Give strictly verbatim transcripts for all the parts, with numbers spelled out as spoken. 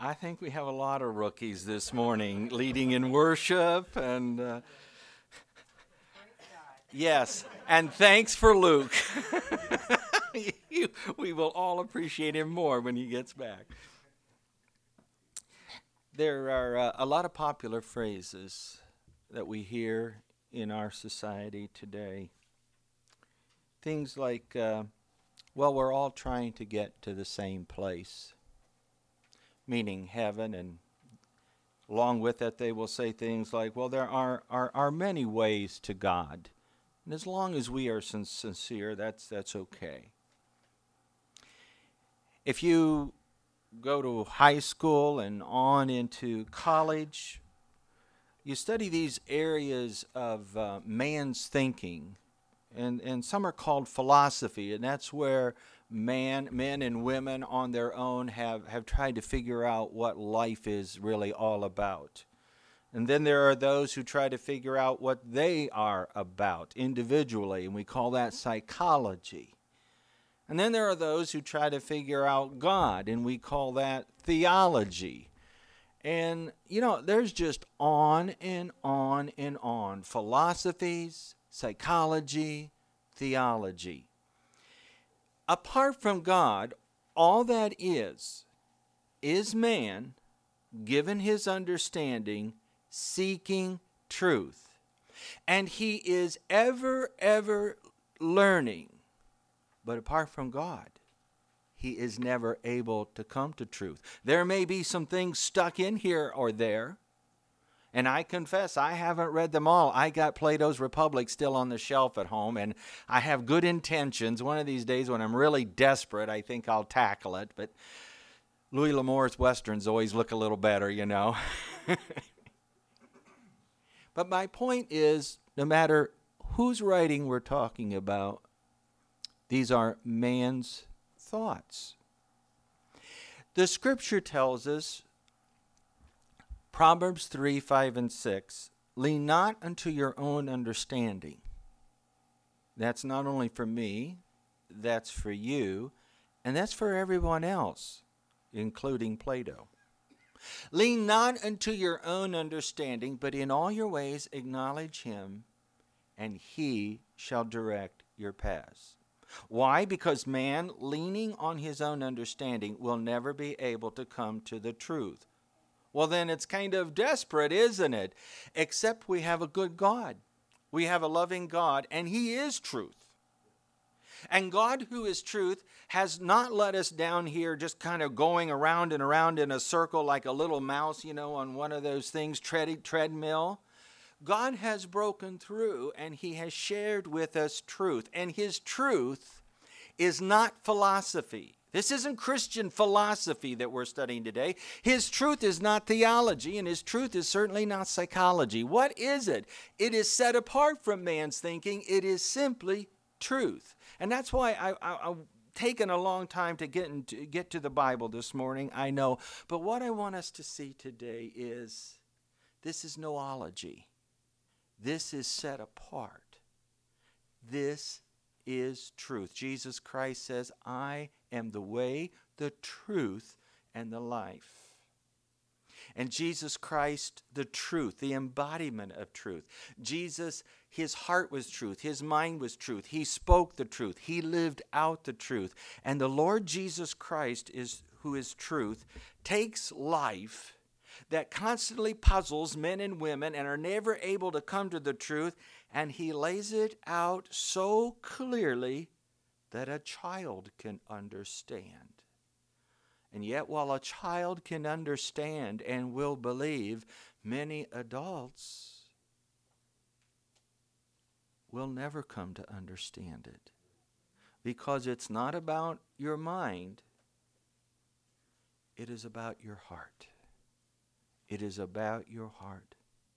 I think we have a lot of rookies this morning leading in worship. And uh, yes, and thanks for Luke. you, we will all appreciate him more when he gets back. There are uh, a lot of popular phrases that we hear in our society today. Things like, uh, well, we're all trying to get to the same place, meaning heaven, and along with that they will say things like, well, there are, are, are many ways to God, and as long as we are sin- sincere, that's, that's okay. If you go to high school and on into college, you study these areas of uh, man's thinking, and, and some are called philosophy, and that's where man, men and women on their own have, have tried to figure out what life is really all about. And then there are those who try to figure out what they are about individually, and we call that psychology. And then there are those who try to figure out God, and we call that theology. And, you know, there's just on and on and on. Philosophies, psychology, theology. Apart from God, all that is, is man, given his understanding, seeking truth. And he is ever, ever learning. But apart from God, he is never able to come to truth. There may be some things stuck in here or there. And I confess, I haven't read them all. I got Plato's Republic still on the shelf at home, and I have good intentions. One of these days when I'm really desperate, I think I'll tackle it. But Louis L'Amour's Westerns always look a little better, you know. But my point is, no matter whose writing we're talking about, these are man's thoughts. The scripture tells us, Proverbs three, five, and six, lean not unto your own understanding. That's not only for me, that's for you, and that's for everyone else, including Plato. Lean not unto your own understanding, but in all your ways acknowledge him, and he shall direct your paths. Why? Because man, leaning on his own understanding, will never be able to come to the truth. Well, then it's kind of desperate, isn't it? Except we have a good God. We have a loving God, and he is truth. And God, who is truth, has not let us down here just kind of going around and around in a circle like a little mouse, you know, on one of those things, tread- treadmill. God has broken through, and he has shared with us truth. And his truth is not philosophy. This isn't Christian philosophy that we're studying today. His truth is not theology, and his truth is certainly not psychology. What is it? It is set apart from man's thinking. It is simply truth. And that's why I, I, I've taken a long time to get, into, get to the Bible this morning, I know. But what I want us to see today is this is noology. This is set apart. This is truth. Jesus Christ says, I am the way, the truth, and the life. And Jesus Christ, the truth, the embodiment of truth. Jesus, his heart was truth. His mind was truth. He spoke the truth. He lived out the truth. And the Lord Jesus Christ, is who is truth, takes life that constantly puzzles men and women and are never able to come to the truth, and he lays it out so clearly that a child can understand. And yet, while a child can understand and will believe, many adults will never come to understand it. Because it's not about your mind, it is about your heart. It is about your heart.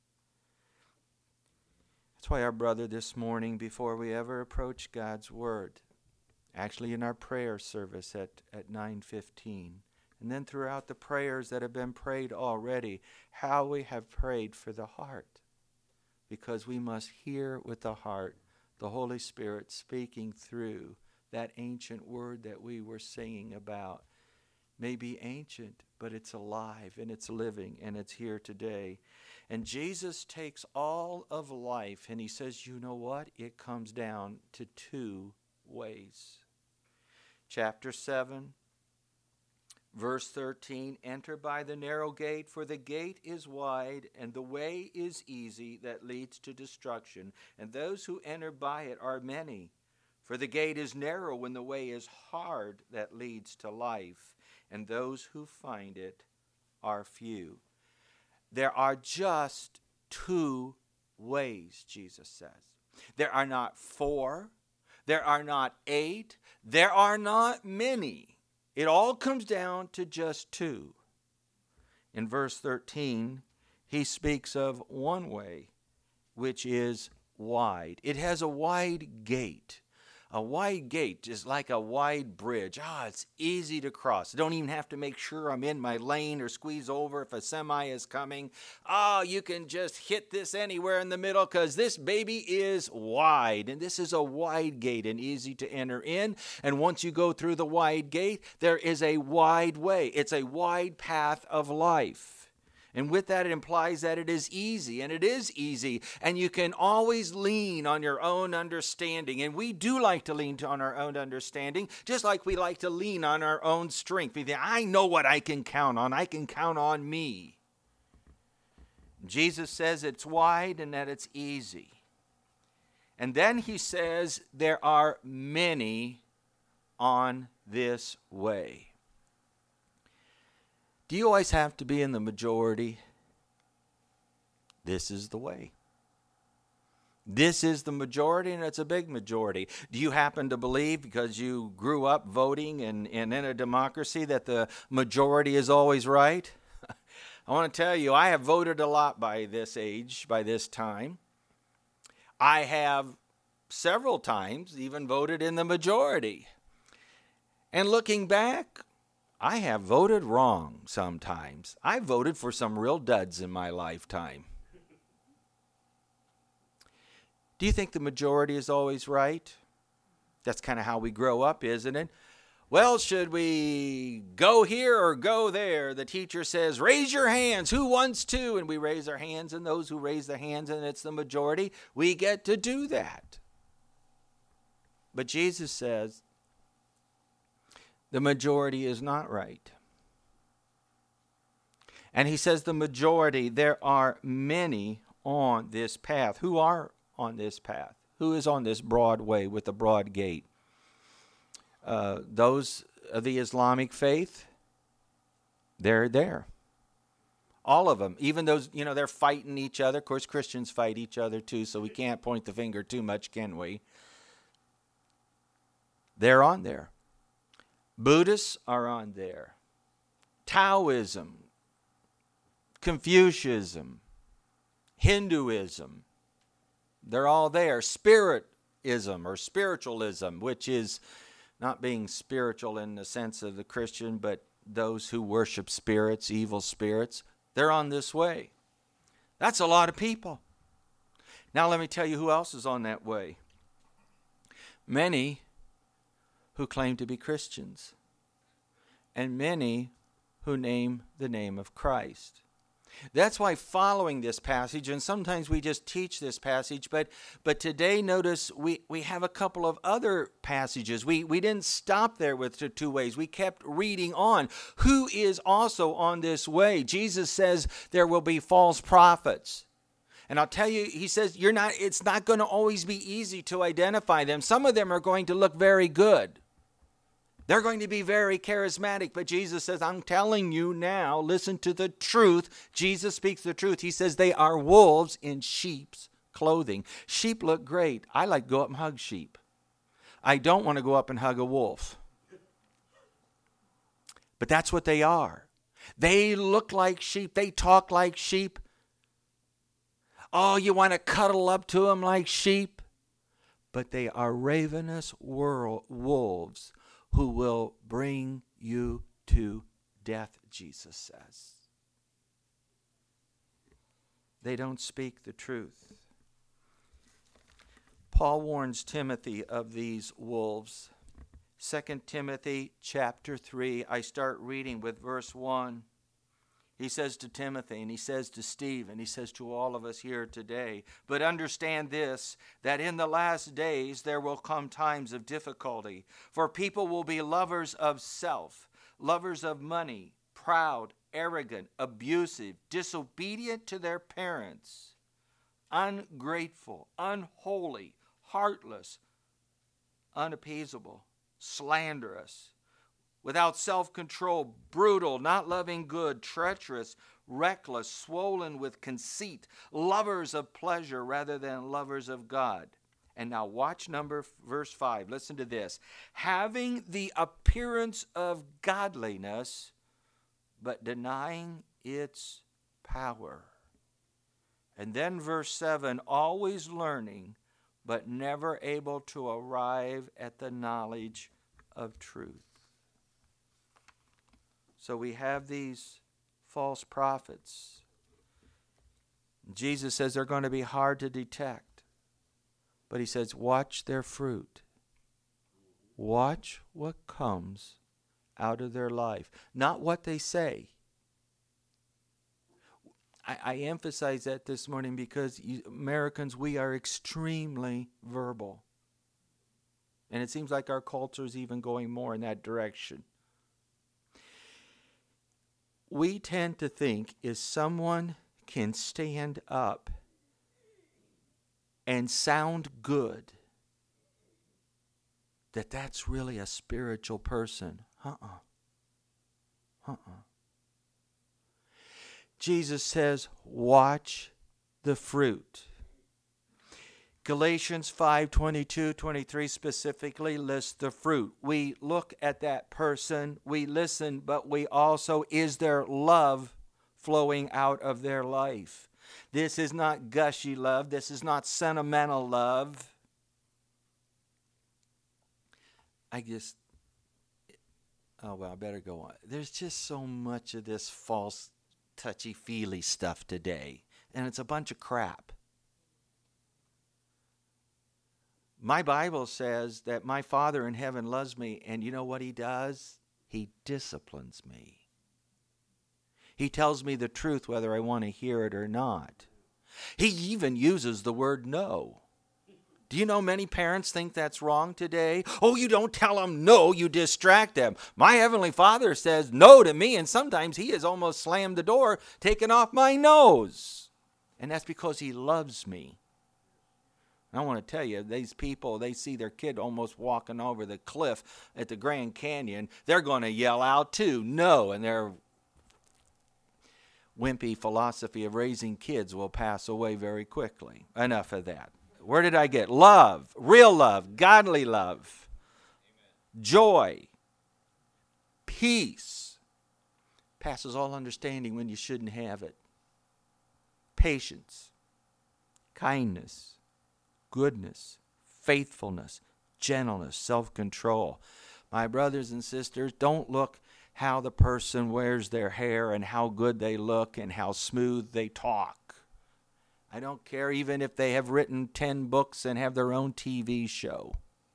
That's why our brother this morning, before we ever approach God's Word, actually in our prayer service at, at nine fifteen, and then throughout the prayers that have been prayed already, how we have prayed for the heart. Because we must hear with the heart the Holy Spirit speaking through that ancient word that we were singing about. May be ancient, but it's alive and it's living and it's here today. And Jesus takes all of life and he says, you know what? It comes down to two ways. Chapter seven, verse thirteen, enter by the narrow gate, for the gate is wide and the way is easy that leads to destruction, and those who enter by it are many. For the gate is narrow and the way is hard that leads to life, and those who find it are few. There are just two ways, Jesus says. There are not four. There are not eight. There are not many. It all comes down to just two. In verse thirteen, he speaks of one way, which is wide. It has a wide gate. A wide gate is like a wide bridge. Ah, it's easy to cross. I don't even have to make sure I'm in my lane or squeeze over if a semi is coming. Ah, you can just hit this anywhere in the middle because this baby is wide. And this is a wide gate and easy to enter in. And once you go through the wide gate, there is a wide way. It's a wide path of life. And with that, it implies that it is easy, and it is easy, and you can always lean on your own understanding. And we do like to lean on our own understanding, just like we like to lean on our own strength. We think, I know what I can count on. I can count on me. Jesus says it's wide and that it's easy. And then he says there are many on this way. Do you always have to be in the majority? This is the way. This is the majority, and it's a big majority. Do you happen to believe, because you grew up voting and, and in a democracy, that the majority is always right? I want to tell you, I have voted a lot by this age, by this time. I have several times even voted in the majority. And looking back, I have voted wrong sometimes. I voted for some real duds in my lifetime. Do you think the majority is always right? That's kind of how we grow up, isn't it? Well, should we go here or go there? The teacher says, raise your hands. Who wants to? And we raise our hands, and those who raise their hands, and it's the majority, we get to do that. But Jesus says, the majority is not right. And he says the majority, there are many on this path. Who are on this path? Who is on this broad way with the broad gate? Uh, those of the Islamic faith, they're there. All of them. Even those, you know, they're fighting each other. Of course, Christians fight each other too, so we can't point the finger too much, can we? They're on there. Buddhists are on there. Taoism, Confucianism, Hinduism, they're all there. Spiritism or spiritualism, which is not being spiritual in the sense of the Christian, but those who worship spirits, evil spirits, they're on this way. That's a lot of people. Now let me tell you who else is on that way. Many who claim to be Christians, and many who name the name of Christ. That's why following this passage, and sometimes we just teach this passage, but but today notice we, we have a couple of other passages. We, we didn't stop there with the two ways. We kept reading on. Who is also on this way? Jesus says there will be false prophets. And I'll tell you, he says, you're not. It's not going to always be easy to identify them. Some of them are going to look very good. They're going to be very charismatic, but Jesus says, I'm telling you now, listen to the truth. Jesus speaks the truth. He says they are wolves in sheep's clothing. Sheep look great. I like to go up and hug sheep. I don't want to go up and hug a wolf. But that's what they are. They look like sheep. They talk like sheep. Oh, you want to cuddle up to them like sheep? But they are ravenous wolves who will bring you to death, Jesus says. They don't speak the truth. Paul warns Timothy of these wolves. Second Timothy chapter three, I start reading with verse one. He says to Timothy, and he says to Steve, and he says to all of us here today, but understand this, that in the last days there will come times of difficulty, for people will be lovers of self, lovers of money, proud, arrogant, abusive, disobedient to their parents, ungrateful, unholy, heartless, unappeasable, slanderous, without self-control, brutal, not loving good, treacherous, reckless, swollen with conceit, lovers of pleasure rather than lovers of God. And now watch number verse five. Listen to this. Having the appearance of godliness, but denying its power. And then verse seven, always learning, but never able to arrive at the knowledge of truth. So we have these false prophets. Jesus says they're going to be hard to detect. But he says, watch their fruit. Watch what comes out of their life. Not what they say. I, I emphasize that this morning because you, Americans, we are extremely verbal. And it seems like our culture is even going more in that direction. We tend to think if someone can stand up and sound good, that that's really a spiritual person. Uh-uh. Uh-uh. Jesus says, watch the fruit. Galatians five twenty-two, twenty-three specifically lists the fruit. We look at that person, we listen, but we also, is there love flowing out of their life? This is not gushy love. This is not sentimental love. I just, oh well, I better go on. There's just so much of this false, touchy-feely stuff today, and it's a bunch of crap. My Bible says that my Father in heaven loves me, and you know what he does? He disciplines me. He tells me the truth whether I want to hear it or not. He even uses the word no. Do you know many parents think that's wrong today? Oh, you don't tell them no, you distract them. My Heavenly Father says no to me, and sometimes he has almost slammed the door, taken off my nose. And that's because he loves me. I want to tell you, these people, they see their kid almost walking over the cliff at the Grand Canyon. They're going to yell out too, no. And their wimpy philosophy of raising kids will pass away very quickly. Enough of that. Where did I get? Love, real love, godly love, Amen. Joy, peace, passes all understanding when you shouldn't have it. Patience, kindness, goodness, faithfulness, gentleness, self-control. My brothers and sisters, don't look how the person wears their hair and how good they look and how smooth they talk. I don't care even if they have written ten books and have their own T V show.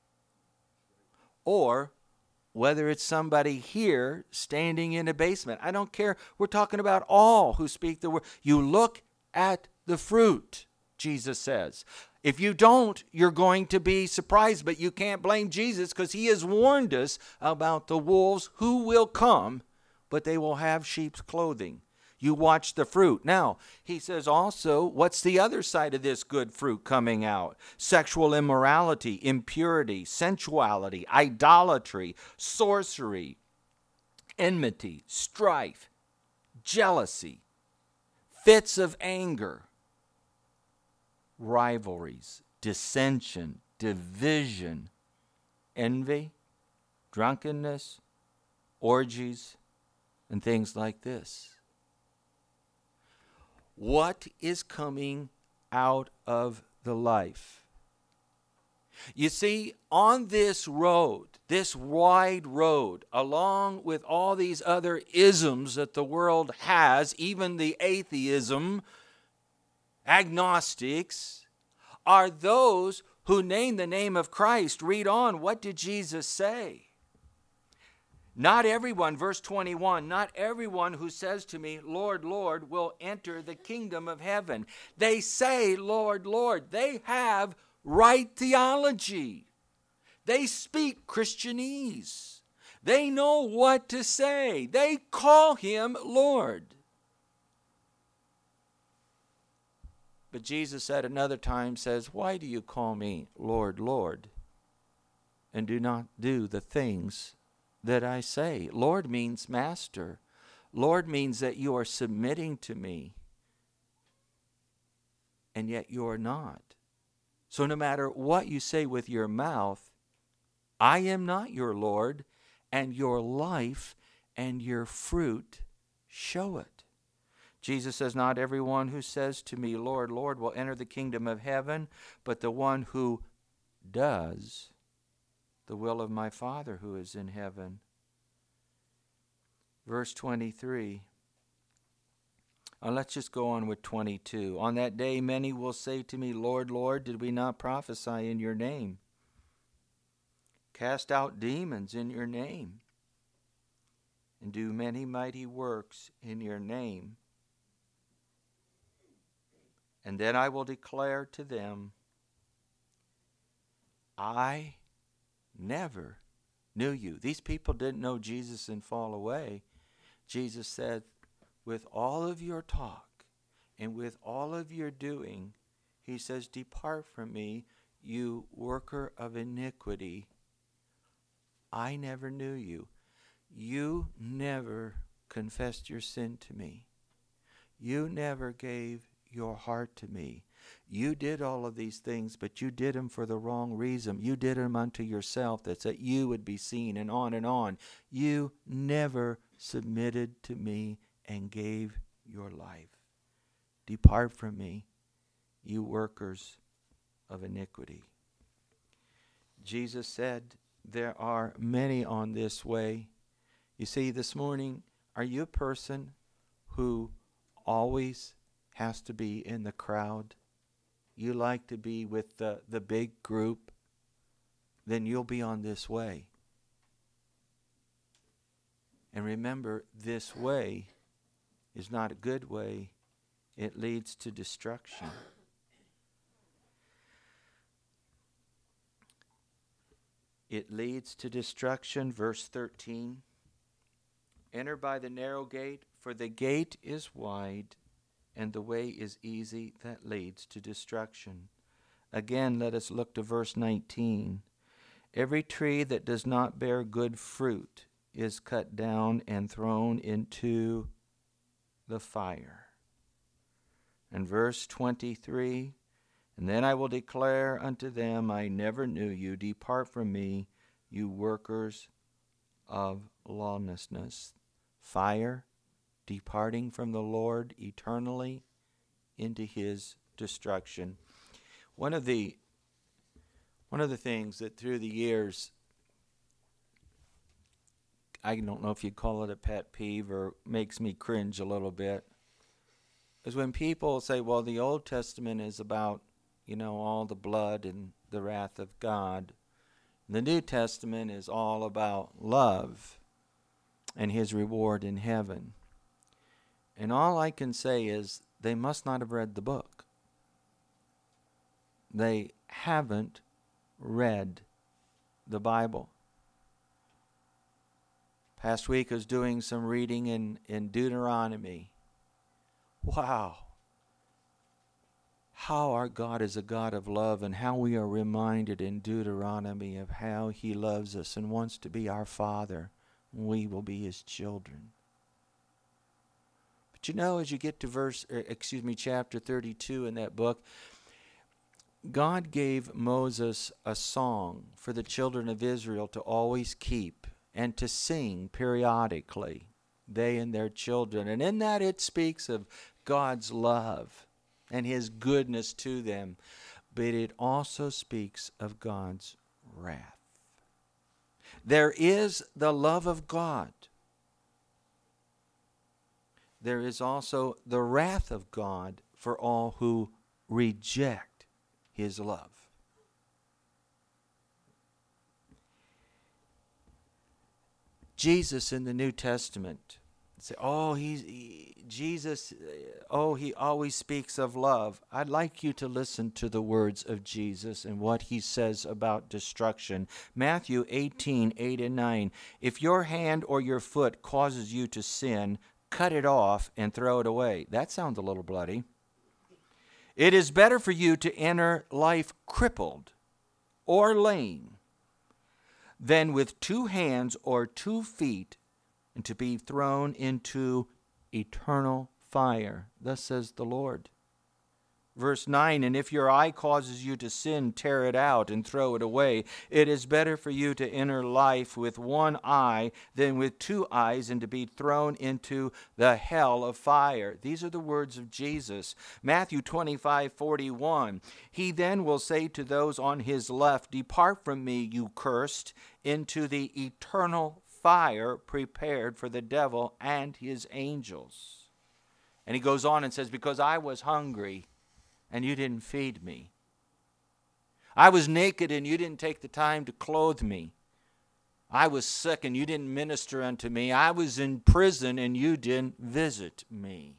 Or whether it's somebody here standing in a basement. I don't care. We're talking about all who speak the word. You look at the fruit, Jesus says. If you don't, you're going to be surprised, but you can't blame Jesus because he has warned us about the wolves who will come, but they will have sheep's clothing. You watch the fruit. Now, he says also, what's the other side of this good fruit coming out? Sexual immorality, impurity, sensuality, idolatry, sorcery, enmity, strife, jealousy, fits of anger, rivalries, dissension, division, envy, drunkenness, orgies, and things like this. What is coming out of the life? You see, on this road, this wide road, along with all these other isms that the world has, even the atheism, agnostics, are those who name the name of Christ. Read on. What did Jesus say? Not everyone, verse twenty-one, not everyone who says to me, Lord, Lord, will enter the kingdom of heaven. They say, Lord, Lord. They have right theology. They speak Christianese. They know what to say. They call him Lord. But Jesus at another time says, why do you call me Lord, Lord, and do not do the things that I say? Lord means master. Lord means that you are submitting to me, and yet you are not. So no matter what you say with your mouth, I am not your Lord, and your life and your fruit show it. Jesus says, not everyone who says to me, Lord, Lord, will enter the kingdom of heaven, but the one who does the will of my Father who is in heaven. Verse twenty-three. Uh, let's just go on with twenty-two. On that day many will say to me, Lord, Lord, did we not prophesy in your name? Cast out demons in your name, and do many mighty works in your name. And then I will declare to them, I never knew you. These people didn't know Jesus and fall away. Jesus said, with all of your talk and with all of your doing, he says, depart from me, you worker of iniquity. I never knew you. You never confessed your sin to me. You never gave your heart to me. You did all of these things, but you did them for the wrong reason. You did them unto yourself, that's that you would be seen, and on and on. You never submitted to me and gave your life. Depart from me, you workers of iniquity. Jesus said, there are many on this way. You see, this morning, are you a person who always has to be in the crowd? You like to be with the, the big group? Then you'll be on this way. And remember, this way is not a good way. It leads to destruction. It leads to destruction. Verse thirteen. Enter by the narrow gate, for the gate is wide, and the way is easy that leads to destruction. Again, let us look to verse nineteen. Every tree that does not bear good fruit is cut down and thrown into the fire. And verse twenty-three, and then I will declare unto them, I never knew you. Depart from me, you workers of lawlessness. Fire, departing from the Lord eternally into his destruction. One of the one of the things that through the years, I don't know if you'd call it a pet peeve or makes me cringe a little bit, is when people say, well, the Old Testament is about, you know, all the blood and the wrath of God. The New Testament is all about love and his reward in heaven. And all I can say is they must not have read the book. They haven't read the Bible. Past week I was doing some reading in, in Deuteronomy. Wow. How our God is a God of love, and how we are reminded in Deuteronomy of how he loves us and wants to be our Father. We will be his children. But you know, as you get to verse, er, excuse me, chapter thirty-two in that book, God gave Moses a song for the children of Israel to always keep and to sing periodically, they and their children. And in that it speaks of God's love and his goodness to them, but it also speaks of God's wrath. There is the love of God. There is also the wrath of God for all who reject his love. Jesus in the New Testament. Say, oh, he's he, Jesus, oh, he always speaks of love. I'd like you to listen to the words of Jesus and what he says about destruction. Matthew eighteen, eight and nine. If your hand or your foot causes you to sin, cut it off and throw it away. That sounds a little bloody. It is better for you to enter life crippled or lame than with two hands or two feet and to be thrown into eternal fire. Thus says the Lord. Verse nine, and if your eye causes you to sin, tear it out and throw it away. It is better for you to enter life with one eye than with two eyes and to be thrown into the hell of fire. These are the words of Jesus. Matthew twenty-five, forty-one. He then will say to those on his left, depart from me, you cursed, into the eternal fire prepared for the devil and his angels. And he goes on and says, because I was hungry and you didn't feed me. I was naked and you didn't take the time to clothe me. I was sick and you didn't minister unto me. I was in prison and you didn't visit me.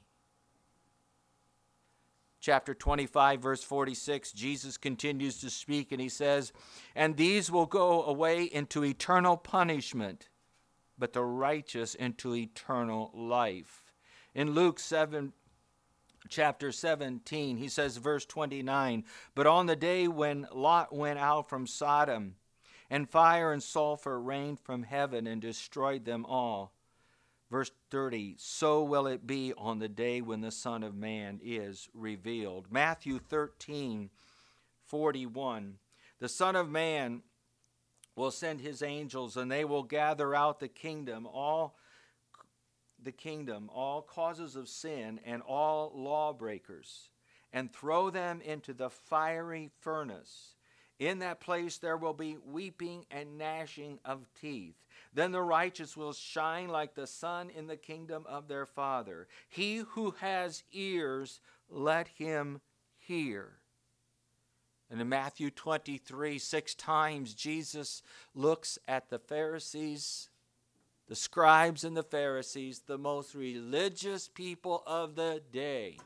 Chapter twenty-five, verse forty-six, Jesus continues to speak and he says, and these will go away into eternal punishment, but the righteous into eternal life. In Luke seven, chapter seventeen, he says, verse twenty-nine, but on the day when Lot went out from Sodom, and fire and sulfur rained from heaven and destroyed them all. Verse thirty, so will it be on the day when the Son of Man is revealed. Matthew thirteen, forty-one, the Son of Man will send his angels, and they will gather out the kingdom, all the kingdom, all causes of sin, and all lawbreakers, and throw them into the fiery furnace. In that place there will be weeping and gnashing of teeth. Then the righteous will shine like the sun in the kingdom of their Father. He who has ears, let him hear. And in Matthew twenty-three, six times Jesus looks at the Pharisees, the scribes and the Pharisees, the most religious people of the day.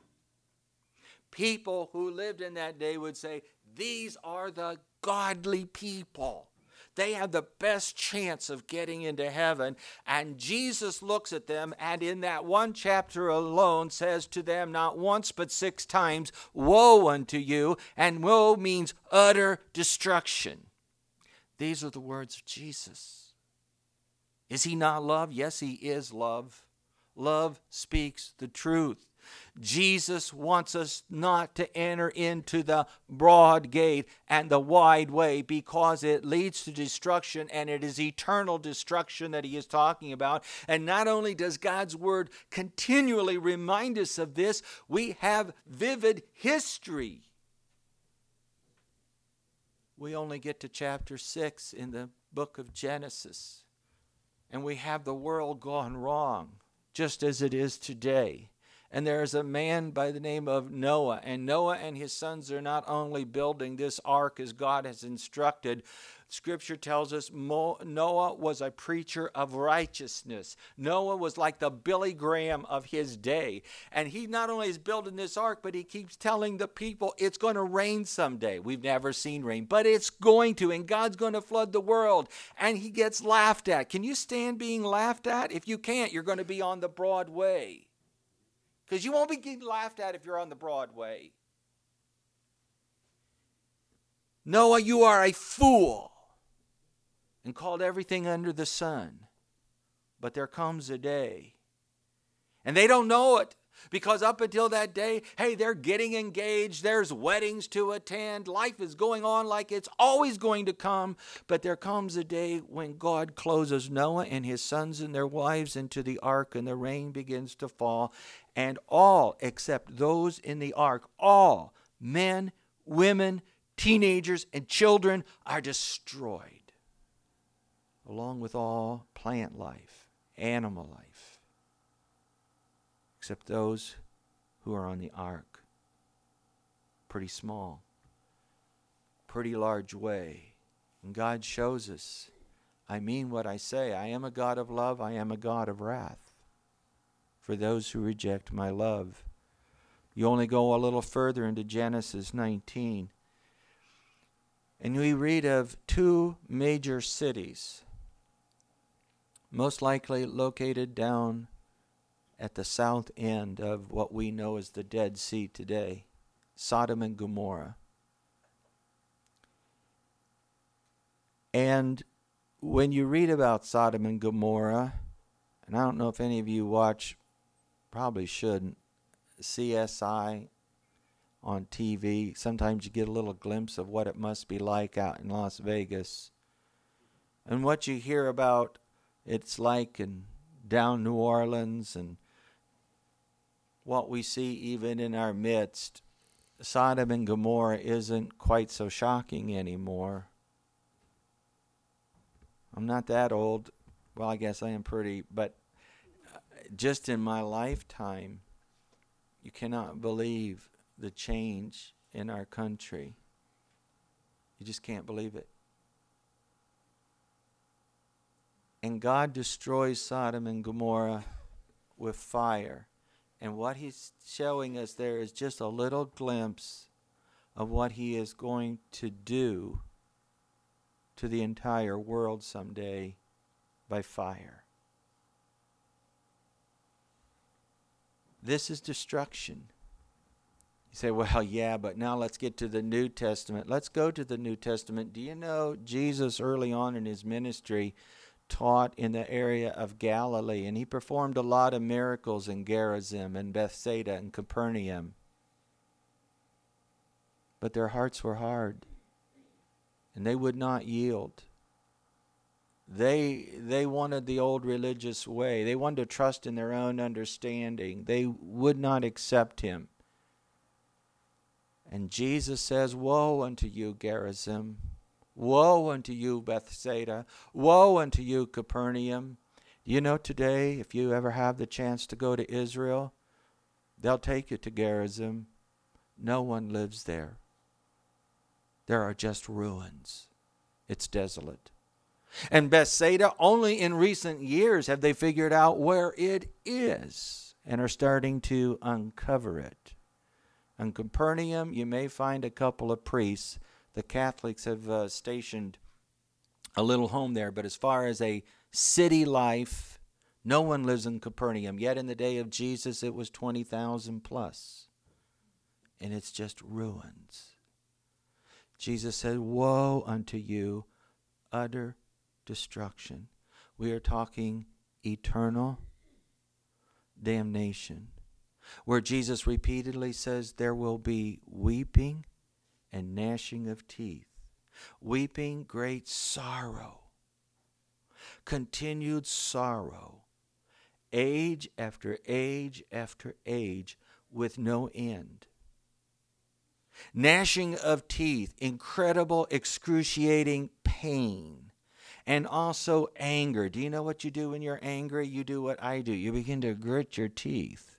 People who lived in that day would say, these are the godly people. They have the best chance of getting into heaven. And Jesus looks at them and in that one chapter alone says to them not once but six times, woe unto you. And woe means utter destruction. These are the words of Jesus. Is he not love? Yes, he is love. Love speaks the truth. Jesus wants us not to enter into the broad gate and the wide way because it leads to destruction, and it is eternal destruction that he is talking about. And not only does God's word continually remind us of this, we have vivid history. We only get to chapter six in the book of Genesis, and we have the world gone wrong, just as it is today. And there is a man by the name of Noah. And Noah and his sons are not only building this ark as God has instructed. Scripture tells us Noah was a preacher of righteousness. Noah was like the Billy Graham of his day. And he not only is building this ark, but he keeps telling the people it's going to rain someday. We've never seen rain, but it's going to. And God's going to flood the world. And he gets laughed at. Can you stand being laughed at? If you can't, you're going to be on the broad way. Because you won't be getting laughed at if you're on the broad way. Noah, you are a fool. And called everything under the sun. But there comes a day. And they don't know it. Because up until that day, hey, they're getting engaged. There's weddings to attend. Life is going on like it's always going to come. But there comes a day when God closes Noah and his sons and their wives into the ark, and the rain begins to fall. And all, except those in the ark, all, men, women, teenagers, and children are destroyed, along with all plant life, animal life, except those who are on the ark. Pretty small, pretty large way. And God shows us I mean what I say. I am a God of love. I am a God of wrath for those who reject my love. You only go a little further into Genesis nineteen, and we read of two major cities, most likely located down at the south end of what we know as the Dead Sea today, Sodom and Gomorrah. And when you read about Sodom and Gomorrah, and I don't know if any of you watch, probably shouldn't, C S I on T V. Sometimes you get a little glimpse of what it must be like out in Las Vegas. And what you hear about it's like in down New Orleans and what we see even in our midst, Sodom and Gomorrah isn't quite so shocking anymore. I'm not that old. Well, I guess I am pretty, but just in my lifetime, you cannot believe the change in our country. You just can't believe it. And God destroys Sodom and Gomorrah with fire. And what he's showing us there is just a little glimpse of what he is going to do to the entire world someday by fire. This is destruction. You say, well, yeah, but now let's get to the New Testament. Let's go to the New Testament. Do you know Jesus early on in his ministry taught in the area of Galilee, and he performed a lot of miracles in Gerizim and Bethsaida and Capernaum. But their hearts were hard, and they would not yield. They they wanted the old religious way. They wanted to trust in their own understanding. They would not accept him. And Jesus says, woe unto you, Gerizim. Woe unto you, Bethsaida. Woe unto you, Capernaum. Do you know today, if you ever have the chance to go to Israel, they'll take you to Gerizim. No one lives there. There are just ruins. It's desolate. And Bethsaida, only in recent years have they figured out where it is and are starting to uncover it. In Capernaum, you may find a couple of priests. The Catholics have uh, stationed a little home there, but as far as a city life, no one lives in Capernaum. Yet in the day of Jesus, it was twenty thousand plus. And it's just ruins. Jesus said, woe unto you, utter destruction. We are talking eternal damnation, where Jesus repeatedly says there will be weeping and gnashing of teeth. Weeping, great sorrow. Continued sorrow. Age after age after age with no end. Gnashing of teeth, incredible, excruciating pain. And also anger. Do you know what you do when you're angry? You do what I do. You begin to grit your teeth.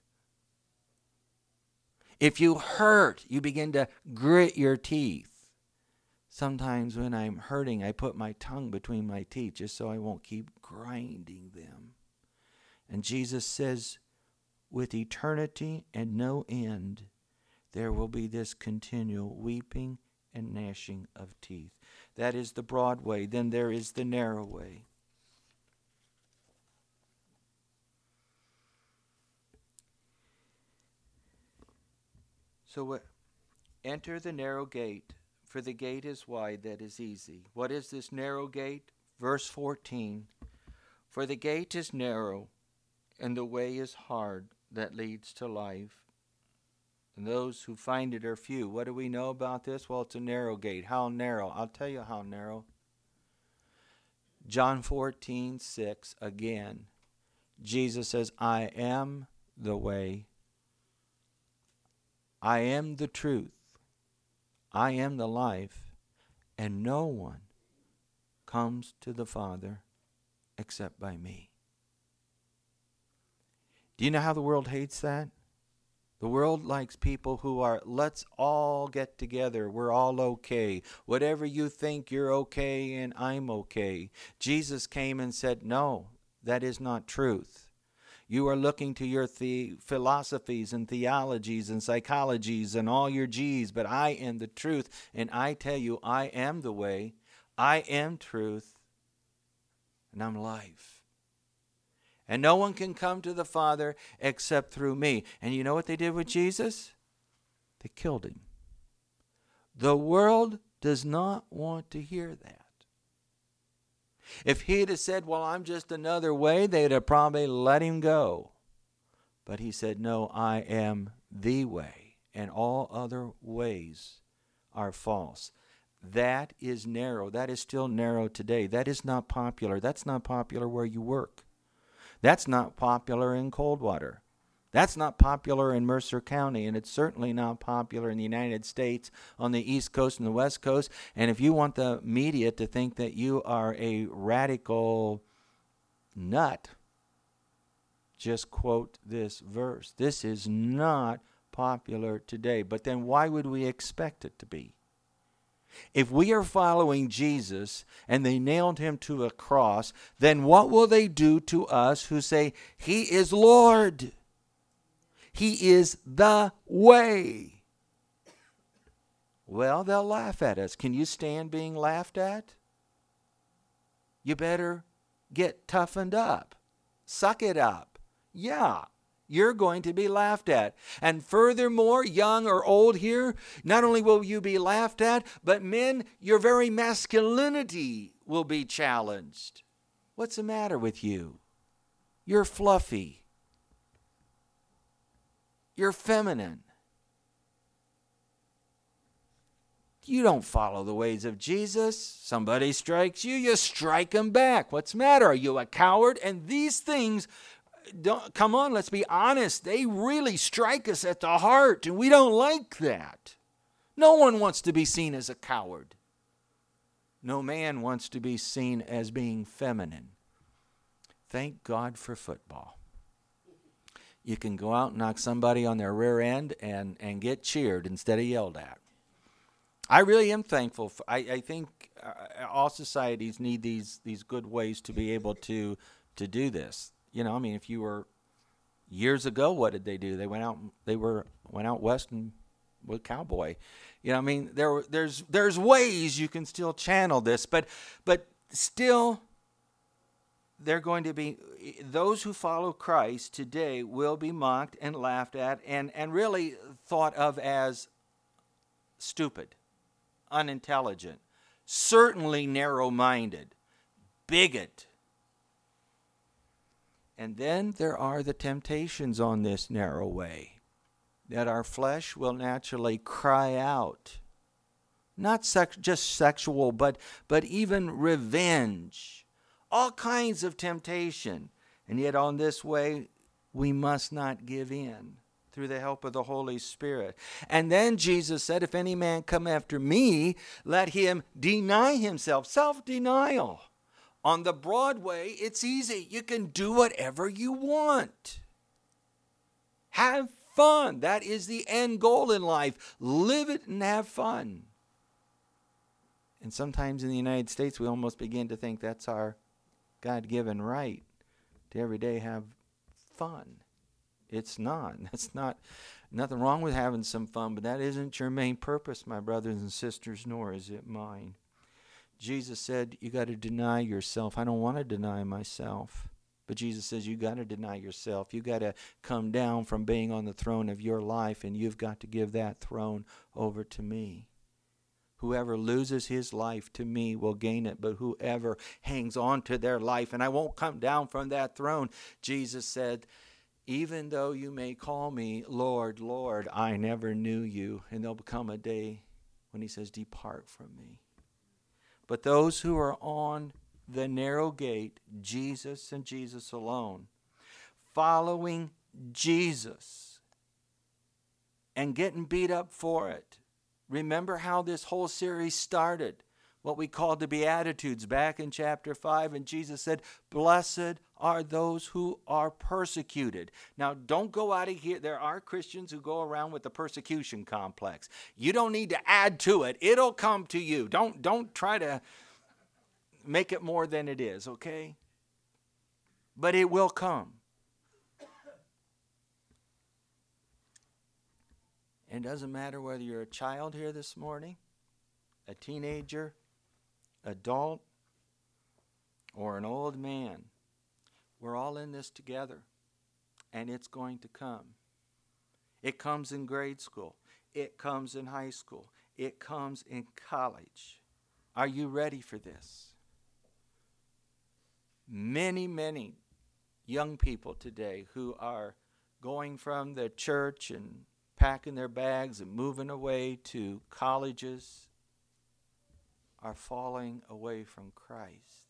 If you hurt, you begin to grit your teeth. Sometimes when I'm hurting, I put my tongue between my teeth just so I won't keep grinding them. And Jesus says, with eternity and no end, there will be this continual weeping and gnashing of teeth. That is the broad way. Then there is the narrow way. So what? Enter the narrow gate, for the gate is wide that is easy. What is this narrow gate? Verse fourteen. For the gate is narrow, and the way is hard that leads to life. And those who find it are few. What do we know about this? Well, it's a narrow gate. How narrow? I'll tell you how narrow. John fourteen six, again. Jesus says, I am the way. I am the truth. I am the life. And no one comes to the Father except by me. Do you know how the world hates that? The world likes people who are, let's all get together. We're all okay. Whatever you think, you're okay and I'm okay. Jesus came and said, no, that is not truth. You are looking to your the- philosophies and theologies and psychologies and all your G's, but I am the truth. And I tell you, I am the way, I am truth, and I'm life. And no one can come to the Father except through me. And you know what they did with Jesus? They killed him. The world does not want to hear that. If he'd have said, well, I'm just another way, they'd have probably let him go. But he said, no, I am the way, and all other ways are false. That is narrow. That is still narrow today. That is not popular. That's not popular where you work. That's not popular in Coldwater. That's not popular in Mercer County, and it's certainly not popular in the United States on the East Coast and the West Coast. And if you want the media to think that you are a radical nut, just quote this verse. This is not popular today. But then why would we expect it to be? If we are following Jesus and they nailed him to a cross, then what will they do to us who say, he is Lord? He is the way. Well, they'll laugh at us. Can you stand being laughed at? You better get toughened up. Suck it up. Yeah. You're going to be laughed at. And furthermore, young or old here, not only will you be laughed at, but men, your very masculinity will be challenged. What's the matter with you? You're fluffy. You're feminine. You don't follow the ways of Jesus. Somebody strikes you, you strike them back. What's the matter? Are you a coward? And these things, don't, come on, let's be honest. They really strike us at the heart, and we don't like that. No one wants to be seen as a coward. No man wants to be seen as being feminine. Thank God for football. You can go out and knock somebody on their rear end and, and get cheered instead of yelled at. I really am thankful. For, I, I think uh, all societies need these these good ways to be able to to do this. You know, I mean, if you were years ago, what did they do? They went out. They were went out west and with cowboy. You know, I mean, there there's there's ways you can still channel this, but but still, they're going to be those who follow Christ today will be mocked and laughed at and and really thought of as stupid, unintelligent, certainly narrow-minded, bigot. And then there are the temptations on this narrow way that our flesh will naturally cry out. Not sex, just sexual, but, but even revenge. All kinds of temptation. And yet on this way, we must not give in through the help of the Holy Spirit. And then Jesus said, if any man come after me, let him deny himself. Self-denial. On the broad way, it's easy. You can do whatever you want. Have fun. That is the end goal in life. Live it and have fun. And sometimes in the United States, we almost begin to think that's our God-given right to every day have fun. It's not. That's not, nothing wrong with having some fun, but that isn't your main purpose, my brothers and sisters, nor is it mine. Jesus said, you got to deny yourself. I don't want to deny myself. But Jesus says, you got to deny yourself. You got to come down from being on the throne of your life, and you've got to give that throne over to me. Whoever loses his life to me will gain it, but whoever hangs on to their life, and I won't come down from that throne, Jesus said, even though you may call me Lord, Lord, I never knew you. And there'll become a day when he says, depart from me. But those who are on the narrow gate, Jesus and Jesus alone, following Jesus and getting beat up for it. Remember how this whole series started. what we call the Beatitudes back in chapter five, and Jesus said, blessed are those who are persecuted. Now, don't go out of here. There are Christians who go around with the persecution complex. You don't need to add to it. It'll come to you. Don't, don't try to make it more than it is, okay? But it will come. And it doesn't matter whether you're a child here this morning, a teenager, adult, or an old man. We're all in this together, and it's going to come. It comes in grade school. It comes in high school. It comes in college. Are you ready for this? Many, many young people today who are going from the church and packing their bags and moving away to colleges are falling away from Christ.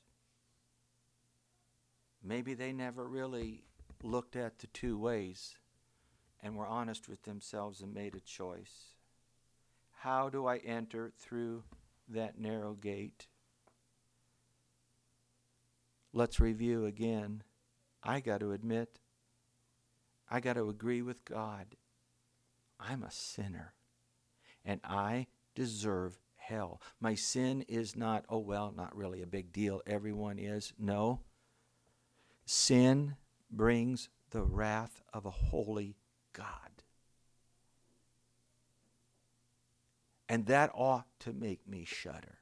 Maybe they never really looked at the two ways and were honest with themselves and made a choice. How do I enter through that narrow gate? Let's review again. I got to admit, I got to agree with God. I'm a sinner, and I deserve hell. My sin is not, oh, well, not really a big deal. Everyone is. No. Sin brings the wrath of a holy God. And that ought to make me shudder.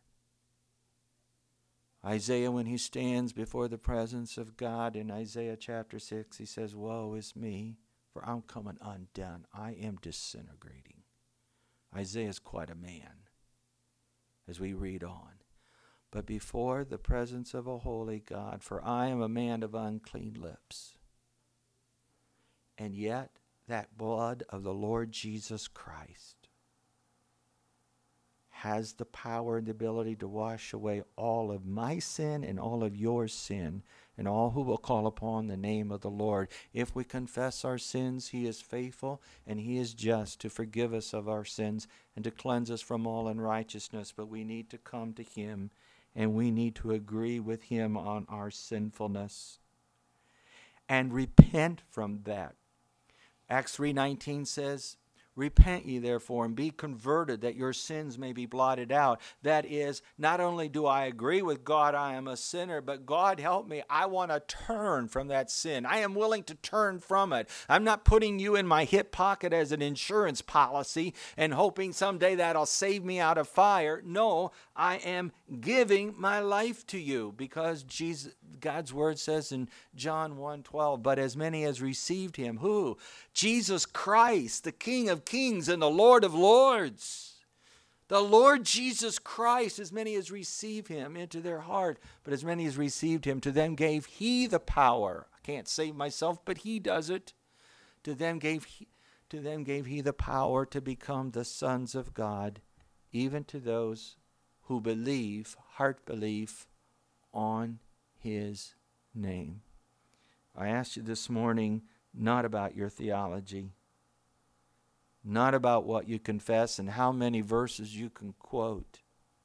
Isaiah, when he stands before the presence of God in Isaiah chapter six, he says, woe is me, for I'm coming undone. I am disintegrating. Isaiah is quite a man, as we read on. But before the presence of a holy God, for I am a man of unclean lips. And yet, that blood of the Lord Jesus Christ has the power and the ability to wash away all of my sin and all of your sin, and all who will call upon the name of the Lord. If we confess our sins, he is faithful and he is just to forgive us of our sins and to cleanse us from all unrighteousness. But we need to come to him, and we need to agree with him on our sinfulness and repent from that. Acts three nineteen says, repent ye therefore and be converted, that your sins may be blotted out. That is, not only do I agree with God I am a sinner, but God help me, I want to turn from that sin. I am willing to turn from it. I'm not putting you in my hip pocket as an insurance policy and hoping someday that'll save me out of fire. No, I am giving my life to you, because Jesus, God's word says in John one twelve, but as many as received him, who? Jesus Christ, the King of Kings and the Lord of Lords. The Lord Jesus Christ, as many as receive him into their heart, but as many as received him, to them gave he the power. I can't save myself, but he does it. To them gave he, to them gave he the power to become the sons of God, even to those who believe, heart belief, on his name. I asked you this morning not about your theology, not about what you confess and how many verses you can quote.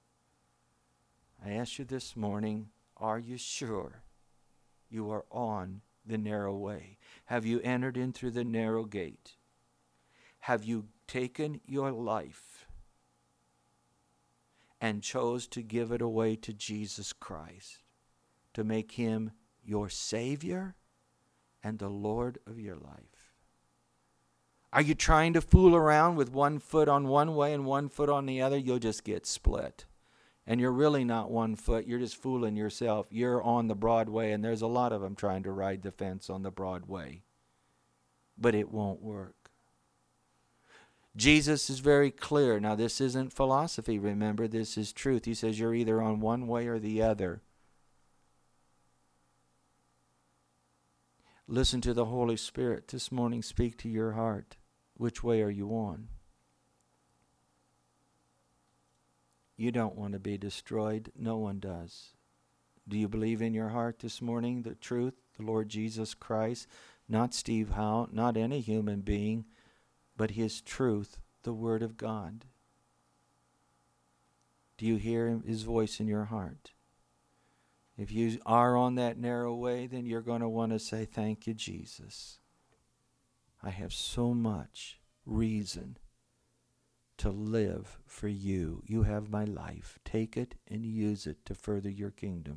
I asked you this morning, are you sure you are on the narrow way? Have you entered in through the narrow gate? Have you taken your life and chose to give it away to Jesus Christ, to make him your Savior and the Lord of your life? Are you trying to fool around with one foot on one way and one foot on the other? You'll just get split. And you're really not one foot. You're just fooling yourself. You're on the broad way, and there's a lot of them trying to ride the fence on the broad way. But it won't work. Jesus is very clear. Now, this isn't philosophy, remember. This is truth. He says you're either on one way or the other. Listen to the Holy Spirit this morning speak to your heart. Which way are you on? You don't want to be destroyed. No one does. Do you believe in your heart this morning the truth, the Lord Jesus Christ? Not Steve Howe, not any human being, but his truth, the Word of God. Do you hear him, his voice in your heart? If you are on that narrow way, then you're going to want to say, thank you, Jesus. I have so much reason to live for you. You have my life. Take it and use it to further your kingdom.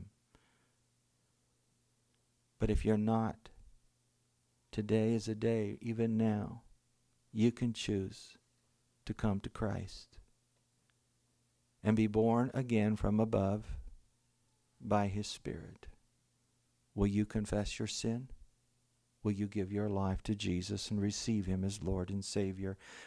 But if you're not, today is a day, even now, you can choose to come to Christ and be born again from above by his Spirit. Will you confess your sin? Will you give your life to Jesus and receive him as Lord and Savior?